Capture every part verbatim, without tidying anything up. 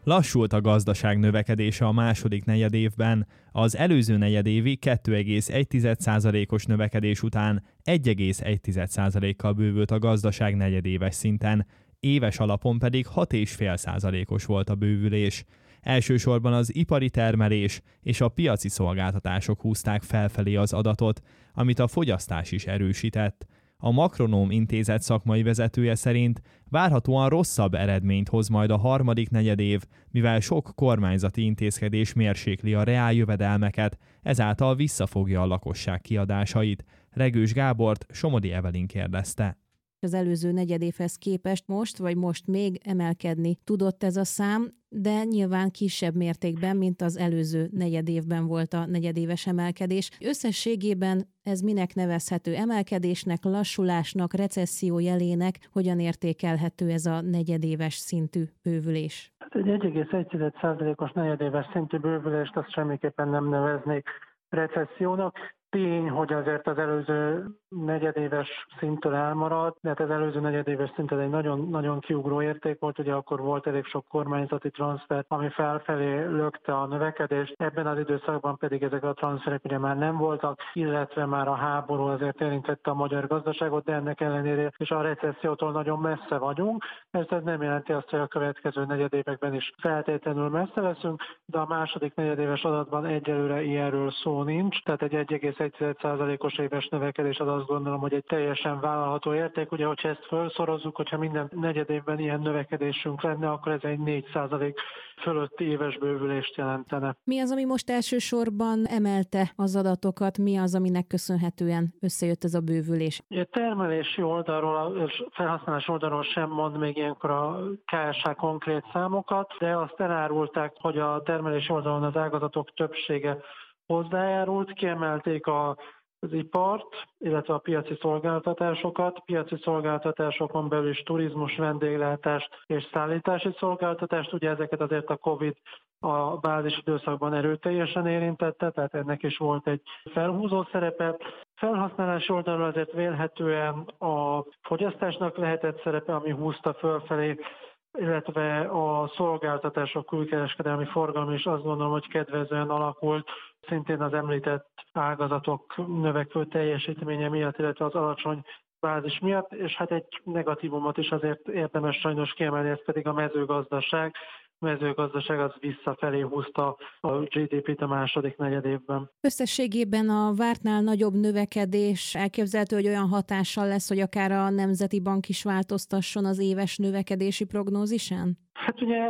Lassult a gazdaság növekedése a második negyedévben. Az előző negyedévi két egész egy százalékos növekedés után egy egész egy százalékkal bővült a gazdaság negyedéves szinten, éves alapon pedig hat egész öt százalékos volt a bővülés. Elsősorban az ipari termelés és a piaci szolgáltatások húzták felfelé az adatot, amit a fogyasztás is erősített. A Makronóm Intézet szakmai vezetője szerint várhatóan rosszabb eredményt hoz majd a harmadik negyedév, mivel sok kormányzati intézkedés mérsékli a reáljövedelmeket, ezáltal visszafogja a lakosság kiadásait. Regős Gábort Somodi Evelin kérdezte. Az előző negyedévhez képest most, vagy most még emelkedni tudott ez a szám, de nyilván kisebb mértékben, mint az előző negyedévben volt a negyedéves emelkedés. Összességében ez minek nevezhető? Emelkedésnek, lassulásnak, recesszió jelének? Hogyan értékelhető ez a negyedéves szintű bővülés? Hát egy egy egész egy százalékos negyedéves szintű bővülést azt semmiképpen nem neveznék recessziónak. Tény, hogy azért az előző negyedéves szinttől elmarad, de hát az előző negyedéves szint egy nagyon, nagyon kiugró érték volt, ugye akkor volt elég sok kormányzati transfer, ami felfelé lökte a növekedést, ebben az időszakban pedig ezek a transferek ugye már nem voltak, illetve már a háború azért érintette a magyar gazdaságot, de ennek ellenére és a recessziótól nagyon messze vagyunk. Ez nem jelenti azt, hogy a következő negyedévekben is feltétlenül messze leszünk, de a második negyedéves adatban egyelőre ilyenről szó nincs, tehát egy egy egész egy százalékos éves növekedés az azt gondolom, hogy egy teljesen vállalható érték. Ugye, hogyha ezt felszorozzuk, hogyha minden negyedévben ilyen növekedésünk lenne, akkor ez egy négy százalék fölötti éves bővülést jelentene. Mi az, ami most elsősorban emelte az adatokat? Mi az, aminek köszönhetően összejött ez a bővülés? A termelési oldalról és felhasználási oldalról sem mond még ilyenkor a ká es há konkrét számokat, de azt elárulták, hogy a termelési oldalon az ágazatok többsége hozzájárult, kiemelték a, az ipart, illetve a piaci szolgáltatásokat, piaci szolgáltatásokon belül is turizmus, vendéglátást és szállítási szolgáltatást, ugye ezeket azért a Covid a bázis időszakban erőteljesen érintette, tehát ennek is volt egy felhúzó szerepe. Felhasználási oldalról azért vélhetően a fogyasztásnak lehetett szerepe, ami húzta fölfelé, illetve a szolgáltatások külkereskedelmi forgalmi is azt gondolom, hogy kedvezően alakult, szintén az említett ágazatok növekvő teljesítménye miatt, illetve az alacsony bázis miatt, és hát egy negatívumot is azért érdemes sajnos kiemelni, ez pedig a mezőgazdaság. A mezőgazdaság az visszafelé húzta a gé dé pét a második negyedévben. Összességében a vártnál nagyobb növekedés elképzelhető, hogy olyan hatással lesz, hogy akár a Nemzeti Bank is változtasson az éves növekedési prognózisán? Hát ugye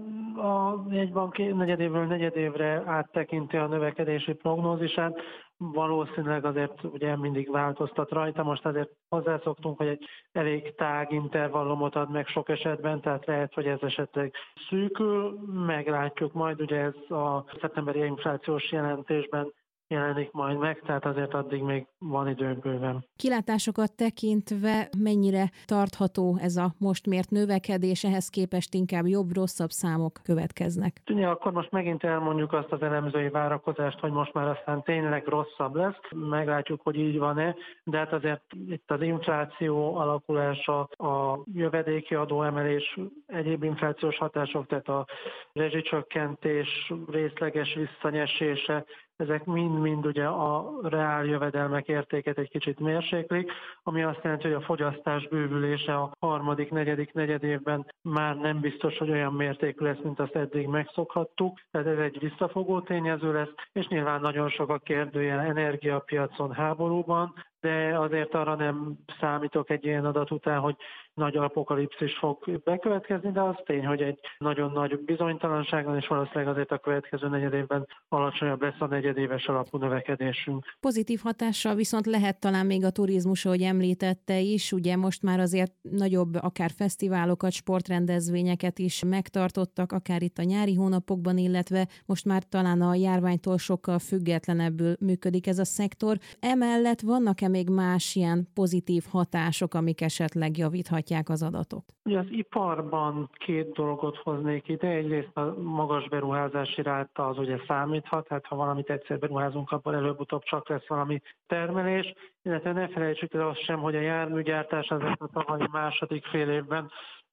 a jegybank negyedévről negyedévre áttekinti a növekedési prognózisát, valószínűleg azért ugye mindig változtat rajta, most azért hozzászoktunk, hogy egy elég tág intervallumot ad meg sok esetben, tehát lehet, hogy ez esetleg szűkül, meglátjuk majd, ugye ez a szeptemberi inflációs jelentésben jelenik majd meg, tehát azért addig még van időnk bőven. Kilátásokat tekintve mennyire tartható ez a most mért növekedés, ehhez képest inkább jobb-rosszabb számok következnek? Ugye akkor most megint elmondjuk azt az elemzői várakozást, hogy most már aztán tényleg rosszabb lesz. Meglátjuk, hogy így van-e, de hát azért itt az infláció alakulása, a jövedéki adóemelés, egyéb inflációs hatások, tehát a rezsicsökkentés részleges visszanyesése, ezek mind-mind ugye a reál jövedelmek értéket egy kicsit mérséklik, ami azt jelenti, hogy a fogyasztás bővülése a harmadik, negyedik, negyedévben már nem biztos, hogy olyan mértékű lesz, mint azt eddig megszokhattuk. Tehát ez egy visszafogó tényező lesz, és nyilván nagyon sok a kérdőjel energiapiacon, háborúban, de azért arra nem számítok egy ilyen adat után, hogy nagy apokalipszis fog bekövetkezni, de az tény, hogy egy nagyon nagy bizonytalanság van, és valószínűleg azért a következő negyedévben alacsonyabb lesz a negyedéves alapú növekedésünk. Pozitív hatással viszont lehet talán még a turizmus, ahogy említette is, ugye most már azért nagyobb akár fesztiválokat, sportrendezvényeket is megtartottak, akár itt a nyári hónapokban, illetve most már talán a járványtól sokkal függetlenebbül működik ez a szektor. Emellett vannak-e még más ilyen pozitív hatások, amik esetleg javíthatják az adatot? Ugye az iparban két dolgot hoznék ide. Egyrészt a magas beruházási ráta az ugye számíthat, hát ha valamit egyszer beruházunk, abban előbb-utóbb csak lesz valami termelés, illetve ne felejtsük el azt sem, hogy a járműgyártás az a tavalyi második fél évben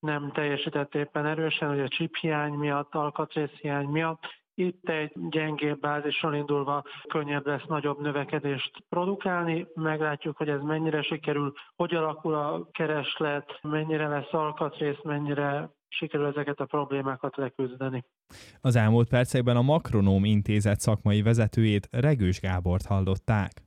nem teljesített éppen erősen, hogy a chiphiány miatt, alkatrészhiány miatt. Itt egy gyengébb bázison indulva könnyebb lesz nagyobb növekedést produkálni. Meglátjuk, hogy ez mennyire sikerül, hogy alakul a kereslet, mennyire lesz alkatrész, mennyire sikerül ezeket a problémákat leküzdeni. Az elmúlt percekben a Makronóm Intézet szakmai vezetőjét, Regős Gábort hallották.